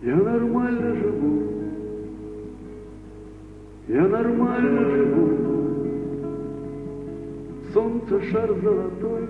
Я нормально живу, я нормально живу. Солнце шар золотой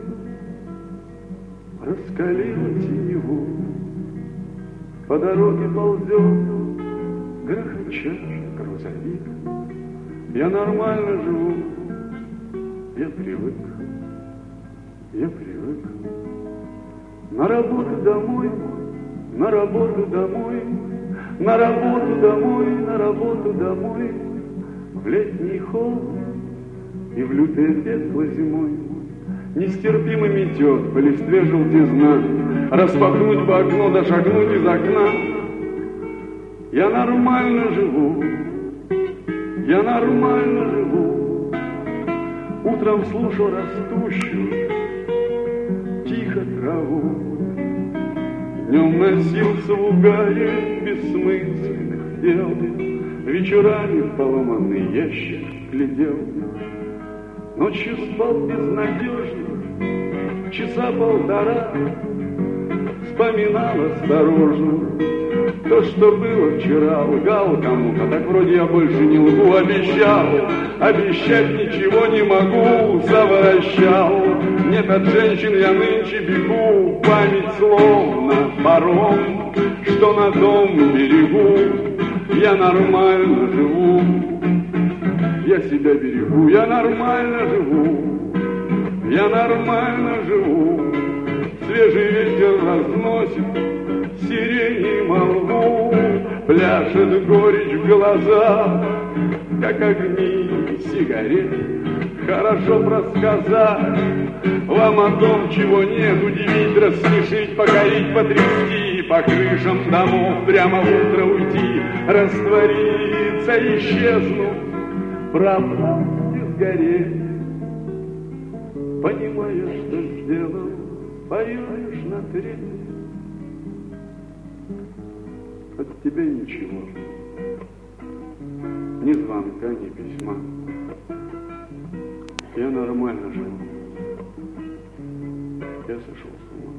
раскалило синеву. По дороге ползет грохоча грузовик. Я нормально живу, я привык, я привык. На работу домой, на работу домой, на работу домой, на работу домой. В летний холод и в лютое пекло зимой. Нестерпимо метет по листве желтизна. Распахнуть бы окно, да шагнуть из окна. Я нормально живу, я нормально живу. Утром слушал растущую тихо траву. Днем носился в угаре бессмысленных дел. Вечерами в поломанный ящик глядел. Ночью спал безнадежно, часа полтора. Вспоминал осторожно то, что было вчера. Лгал кому-то, так вроде я больше не лгу. Обещал, обещать ничего не могу. Совращал, нет, от женщин я нынче бегу. Память словно паром, что на том берегу. Я нормально живу, я себя берегу. Я нормально живу, я нормально живу. Свежий ветер разносит сирень и молву. Пляшет горечь в глазах, как огни сигарет. Хорошо рассказать вам о том, чего нет. Удивить, рассмешить, покорить, потрясти. По крышам домов прямо в утро уйти. Раствориться, исчезнув, пропасть и сгореть. Понимаешь, что сделал, поешь на треть. От тебя ничего, ни звонка, ни письма. Я нормально живу, я сошел с ума.